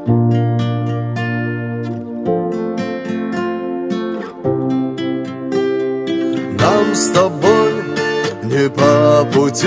Нам с тобой не по пути.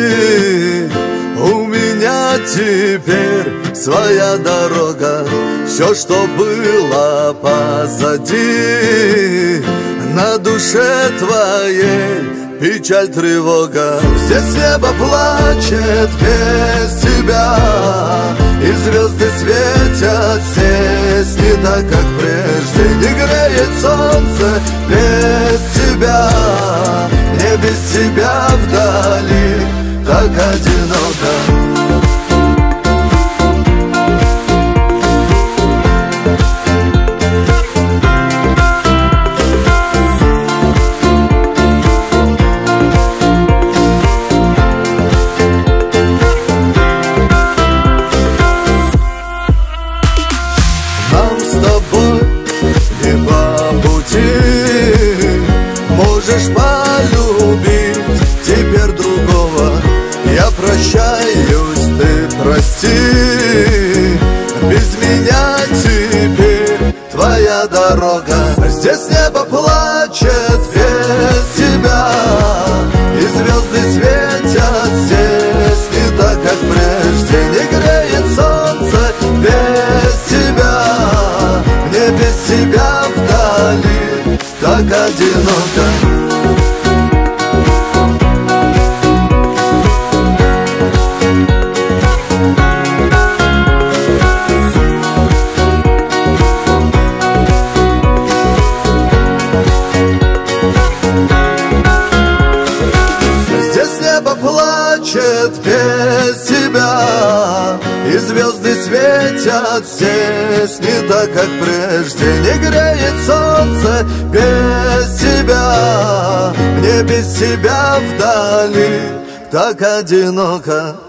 У меня теперь своя дорога. Все, что было позади, на душе твоей печаль, тревога. Здесь небо плачет без тебя, и звезды светят здесь не так, как прежде. Не греет солнце без тебя, мне без тебя вдали так одиноко. Нам с тобой не по пути. Можешь полюбить теперь другого. Я прощаюсь, ты прости. Без меня теперь твоя дорога. Здесь небо плачет без тебя, и звезды светят здесь не так, как прежде. Не греет солнце без тебя, мне без тебя вдали так одиноко. Здесь небо плачет без тебя, и звезды светят здесь не так, как прежде. Не греет солнце без тебя, мне без тебя вдали так одиноко.